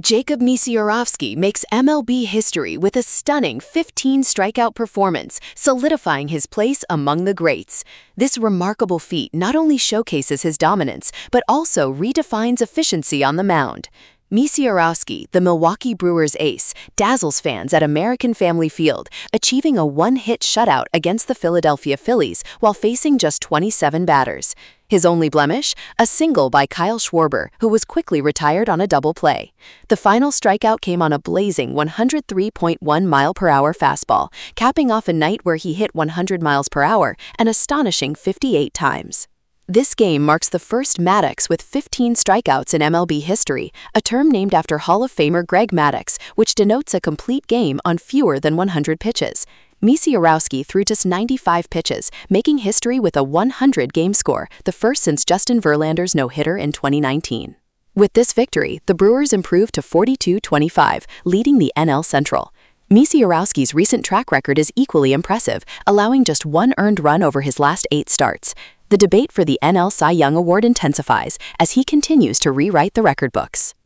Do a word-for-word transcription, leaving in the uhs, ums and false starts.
Jacob Misiorowski makes M L B history with a stunning fifteen strikeout performance, solidifying his place among the greats. This remarkable feat not only showcases his dominance, but also redefines efficiency on the mound. Misiorowski, the Milwaukee Brewers ace, dazzles fans at American Family Field, achieving a one-hit shutout against the Philadelphia Phillies while facing just twenty-seven batters. His only blemish? A single by Kyle Schwarber, who was quickly retired on a double play. The final strikeout came on a blazing one hundred three point one mile per hour fastball, capping off a night where he hit one hundred miles per hour an astonishing fifty-eight times. This game marks the first Maddux with fifteen strikeouts in M L B history, a term named after Hall of Famer Greg Maddux, which denotes a complete game on fewer than one hundred pitches. Misiorowski threw just ninety-five pitches, making history with a one hundred game score, the first since Justin Verlander's no-hitter in twenty nineteen. With this victory, the Brewers improved to forty-two twenty-five, leading the N L Central. Misiorowski's recent track record is equally impressive, allowing just one earned run over his last eight starts. The debate for the N L Cy Young Award intensifies as he continues to rewrite the record books.